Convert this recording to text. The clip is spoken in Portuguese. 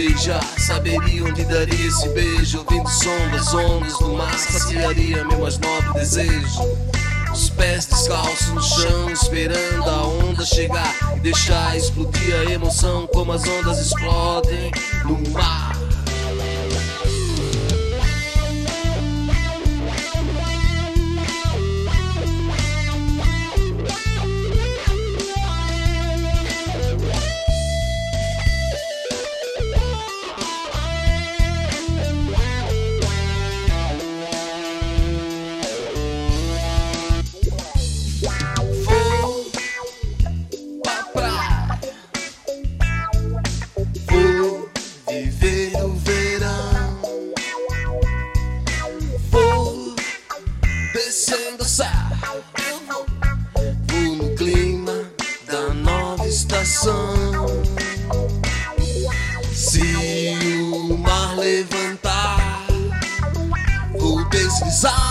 beija, saberia onde daria esse beijo. Ouvindo o som das ondas do mar, saciaria meu mais nobre desejo. Os pés descalços no chão, esperando a onda chegar e deixar explodir a emoção, como as ondas explodem no mar. Descendo a serra, vou no clima da nova estação. Se o mar levantar, vou deslizar